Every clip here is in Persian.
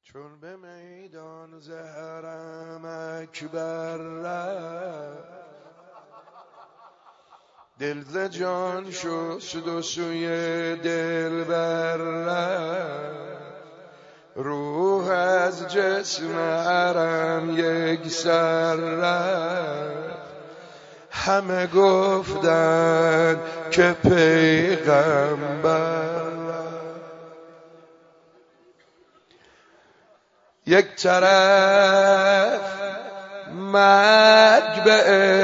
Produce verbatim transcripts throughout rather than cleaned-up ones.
چون به میدان زهرم اکبر رفت، دل ز جان شست و سوی دلبر رفت. روح از جسم حرم یک سر رفت، همه گفتن که پیغمبر رفت. یک طرف مرگ به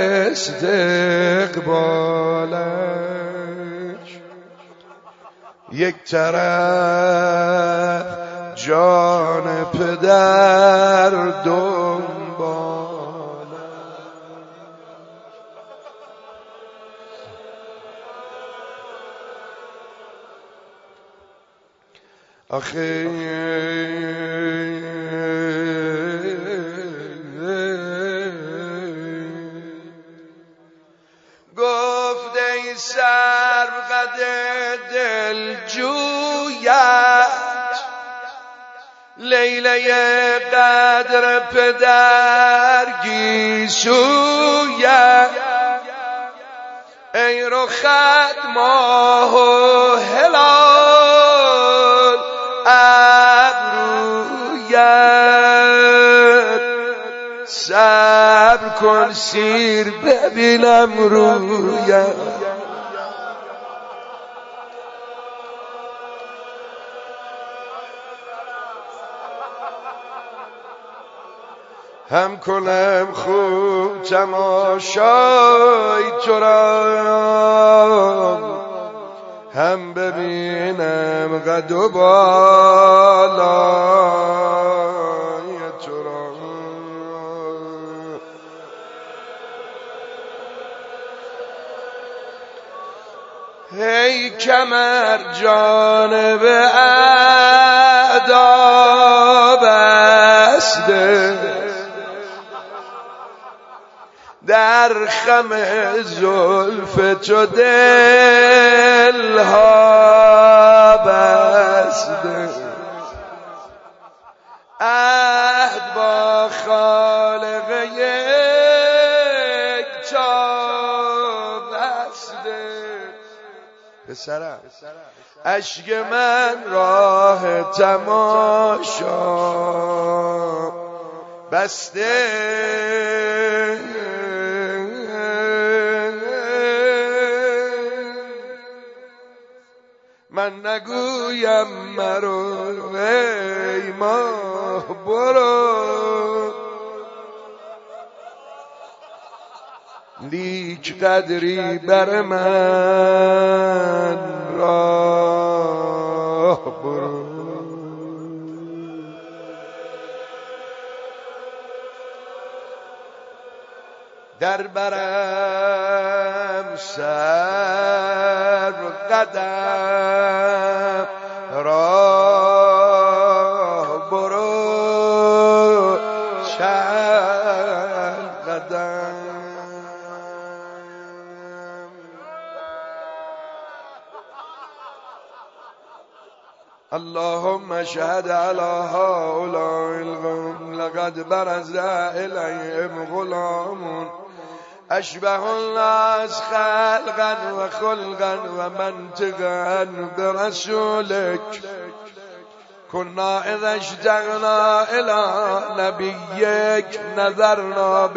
استقبالش، یک طرف جان پدر دنبالش. آخه گفت ای سرقد دل جویت، لیله قدر پدر گیسویت. ای رخت ماه و هلال ابرویت، صبر کن سیر ببینم رویت. هم کنم خوب تماشای تو را، هم ببینم قد و بالای تو را. ای کمر جانب اعدا بسته، در خم زلف تو دلها بسته. عهد با خالق یکتا بسته. پسرم اشک من راه تماشا بسته، من نگویم مرو ای ماه برو، لیک قدری بر من راه برو. در برم سر قدم راه برو، چند قدم. اللهم اشهد على هؤلاء القوم لقد برز إليهم غلام اشبه الناس خلقا وخلقا ومنطقا برسولك. كنا اذا اشتقنا الى نبيك نظرنا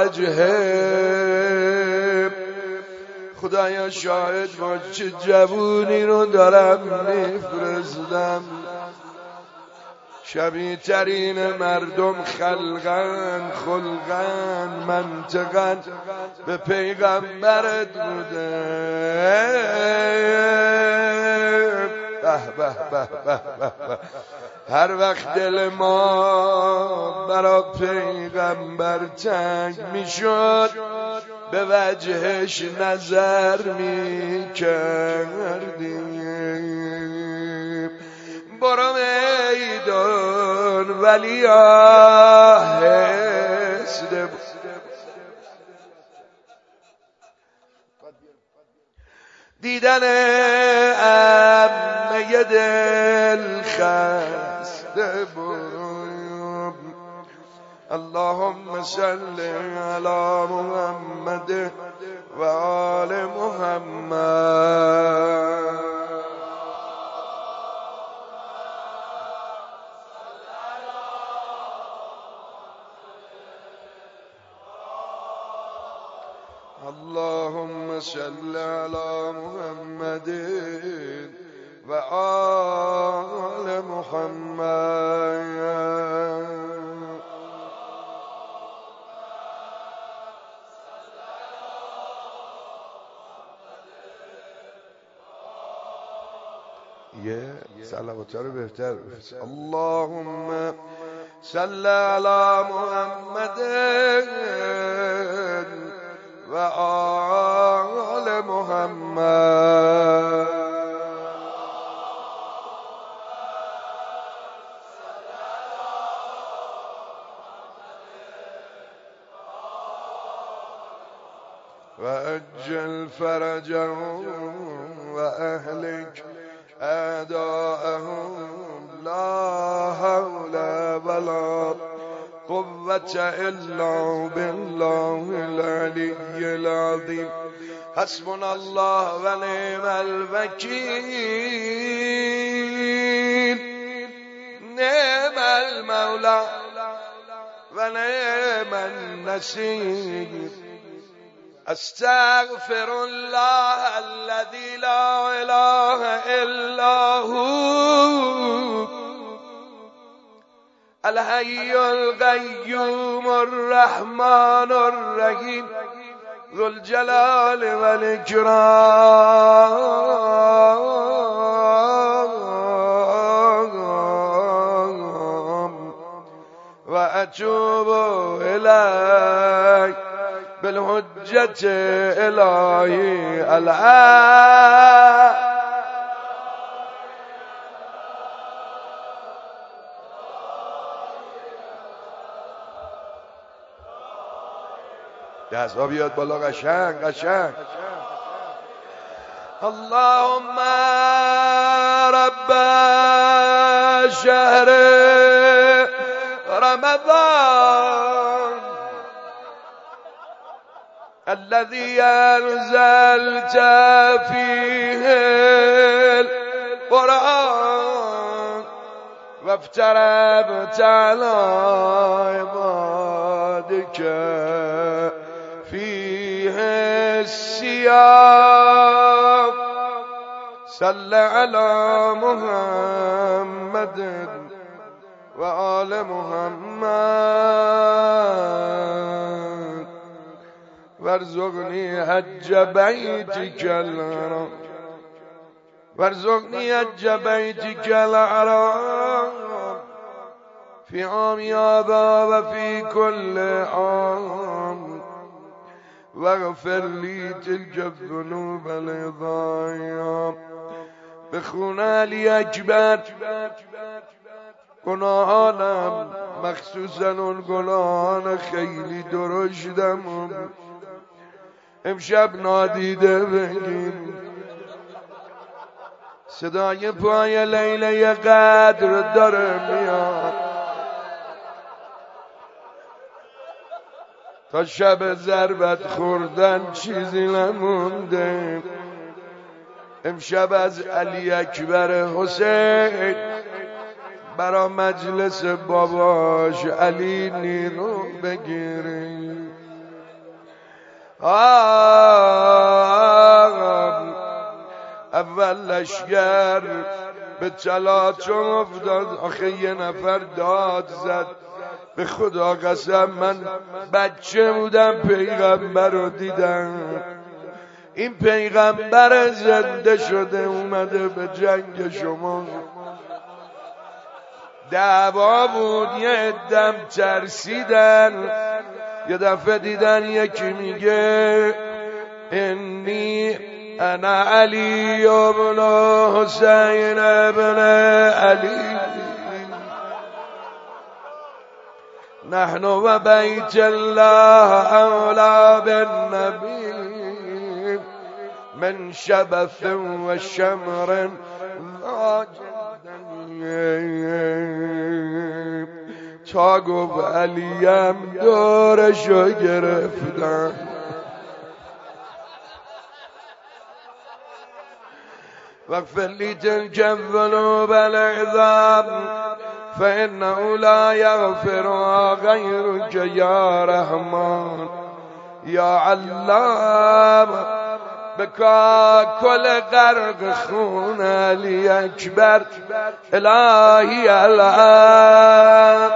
بوجهه. خدایا شاهد با چه جوونی رو دارم میفرستم، شبیه ترین مردم خلقن خلقن منطقن به پیغمبرت بوده. به به به به به. هر وقت دل ما برا پیغمبر تنگ میشد به وجهش نظر میکردیم. برو میدان ولی آهسته، دیدن عمه دل خست برو. اللهم صل على محمد و آل محمد. اللهم صل على محمد و آل محمد. یه صلوات رو بهتر بفرست. اللهم صل علی محمد و آل محمد. و اجل فرجهم و اهلک اعداءهم. لا حول ولا قوة الا بالله العلي العظيم. حسبنا الله و نعم الوکیل. نعم المولى و نعم النصير. استغفر الله الذي لا اله الا هو الحي القيوم الرحمن الرحيم ذو الجلال والإكرام. وأتوب إليك بالحجة إلهي الآن. دست‌ها بیاد بالا قشنگ قشنگ. اللهم رب شهر رمضان الذي أنزلت فيه القرآن وافترضت على عبادك فيه الصيام. صل على محمد وآل محمد. وارزقني حج بيتك الحرام. وارزقني حج بيتك الحرام في عام هذا وفي كل عام. واغفر لي تلك الذنوب العظام. بخون علی اکبر گناهانم، مخصوصا اون گناهان خیلی درشتم امشب نادیده بگیم. صدای پای لیله قدر داره میاد. تا شب ضربت خوردن چیزی نمونده. امشب از علی اکبر حسین برا مجلس باباش علی نیرو بگیریم. اول لشگر به تلاطم افتاد. آخه یه نفر داد زد به خدا قسم من بچه بودم پیغمبر رو دیدم. این پیغمبر زنده شده اومده به جنگ شما. دعوا بود، یه دم ترسیدن. یه دفعه دیدن یکی میگه انی انا علی ابن حسین ابن علی نحن و بیت الله اولا بالنبی من شبث و شمر لا جدن. تا گفت علیم دورشو گرفتم. واغفر لي تلك الذنوب العظام فإنه لا يغفرها غيرك يا رحمن يا علام. بكى كل غرق خون علي أكبر إلهي الآن.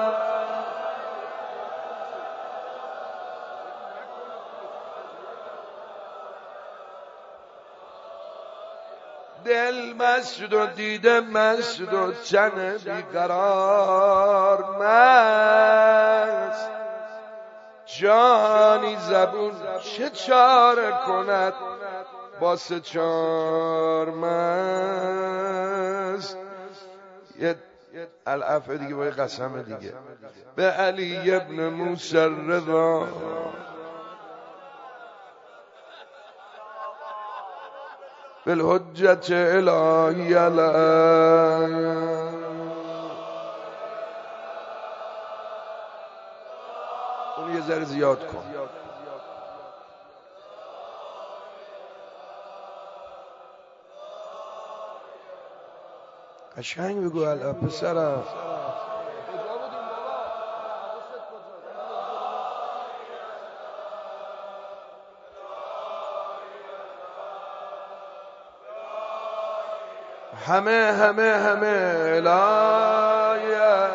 دل مسجد و دیده مسجد و تن بیقرار مست، جانی زبون چه چاره کند با سه چار مست. یه العفو دیگه با یه قسم دیگه. به علی ابن موسی رضا بالحجت الهی الان. اون یه ذره زیاد کن. قشنگ بگو الا پسرم. همه همه همه الهی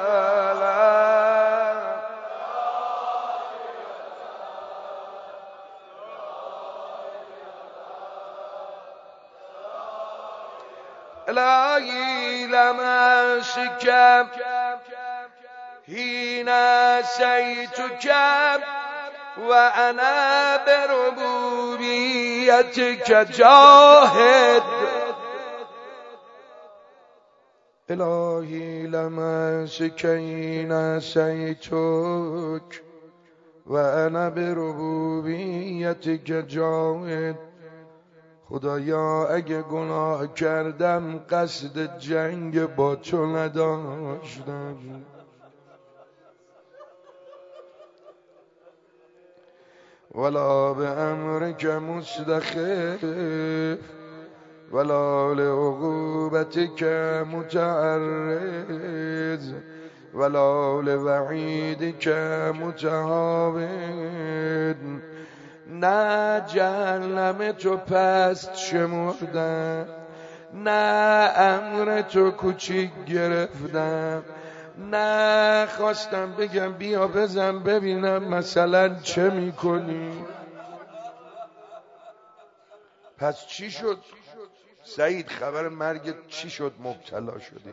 الهی لمسك حين سيتك وأنا بربوبيتك جاهد. الهی لمسك حين سيتك وأنا بربوبيتك جاهد. خدایا اگه گناه کردم قصد جنگ با تو نداشتم، ولا به امرک مستخف ولا لعقوبتک متعرض ولا لوعیدک متهاون. نه جهنم تو پست شمردم، نه امر تو کوچیک گرفتم، نه خواستم بگم بیا بزن ببینم مثلا چه میکنی. پس چی شد سعید؟ خبر مرگت چی شد؟ مبتلا شدی.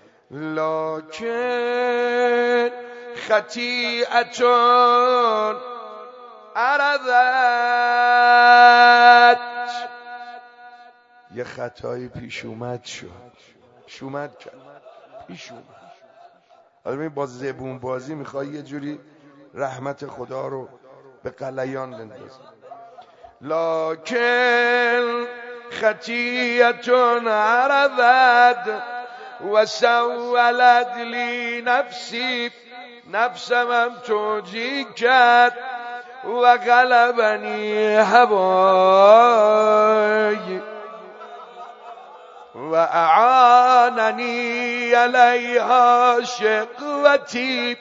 لکن خطیئتون عرضت، یه خطایی پیش اومد شد، پیش اومد کرد پیش اومد. حالا با زبون بازی میخوای یه جوری رحمت خدا رو به قلیان بندازی. لکن خطیئتون عرضت و سولت لی نفسی، نفسم هم توجیه کرد و غلبنی هوای و اعاننی علیها شقوتی،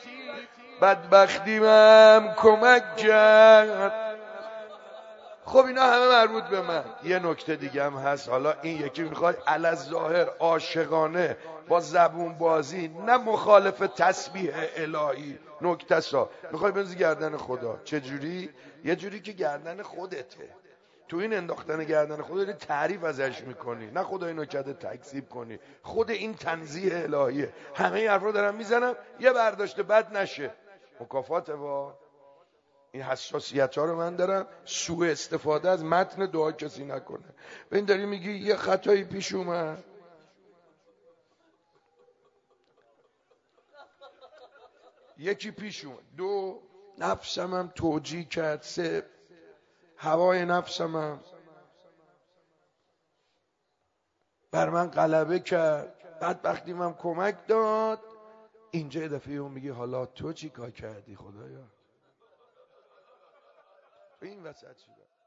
بدبختیم کمک کرد. خب اینا همه مربوط به من. یه نکته دیگه هم هست، حالا این یکی میخواد علی‌الظاهر عاشقانه با زبون بازی، نه مخالف تسبیح الهی، نکته سا میخوای بنزی گردن خدا. چجوری؟ یه جوری که گردن خودته، تو این انداختن گردن خدا داری تعریف ازش میکنی، نه خدا اینو کرده تکذیب کنی. خود این تنزیه الهیه. همه این حرف رو دارم میزنم یه برداشت بد نشه، مکافات با این حساسیت ها رو من دارم. سوء استفاده از متن دعا کسی نکنه. ببین داری میگی یه خطایی پیش اومد، یکی پیش اومد، دو نفسم هم توجیه کرد، سه هوای نفسم هم بر من غلبه کرد، بدبختیم هم کمک داد اینجا یه دفعه اون میگه حالا تو چی کار کردی خدایا؟ این وسط شده.